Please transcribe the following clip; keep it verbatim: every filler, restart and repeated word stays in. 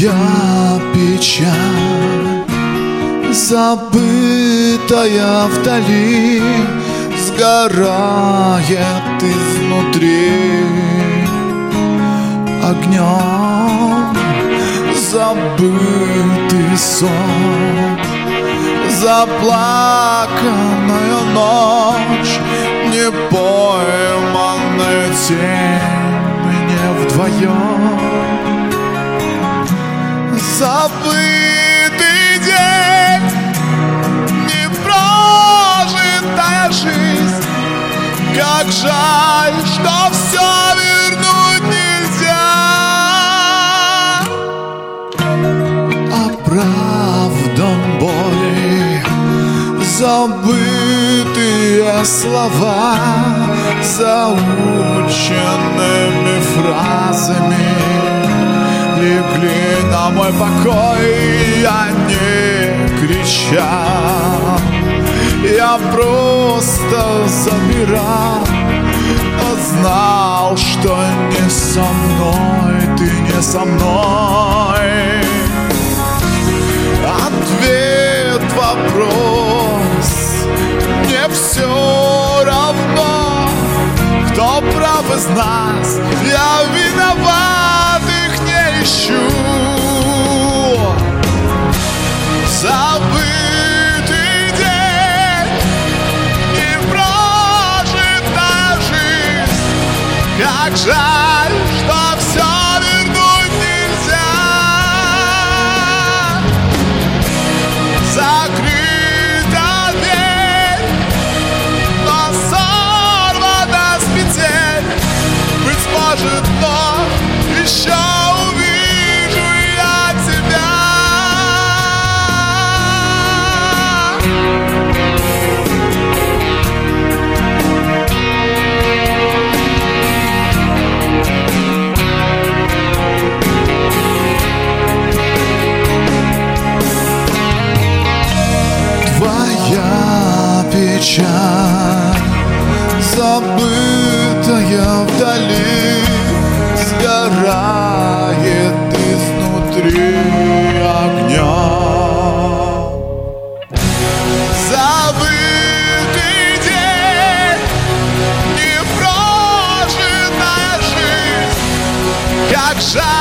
Твоя печаль, забытая вдали, сгорает изнутри огнем. Забытый сон, заплаканная ночь, непойманная тень, мне вдвоем. Забытый день, непрожитая жизнь, как жаль, что все вернуть нельзя. Оправдан бой, забытые слова, заученными фразами легли на мой покой. Я не кричал, я просто забирал, но знал, что не со мной, ты не со мной. Ответ — вопрос, мне все равно, кто прав из нас, я виноват, их не ищу. Забытый день, непрожитая жизнь, как жаль, что все вернуть нельзя. Закрыта дверь, но сорвана с петель. Быть может, но еще увижу я тебя. Твоя печаль, забытая вдали, сгорает изнутри огнем. Забытый день, непрожитая жизнь, как жаль.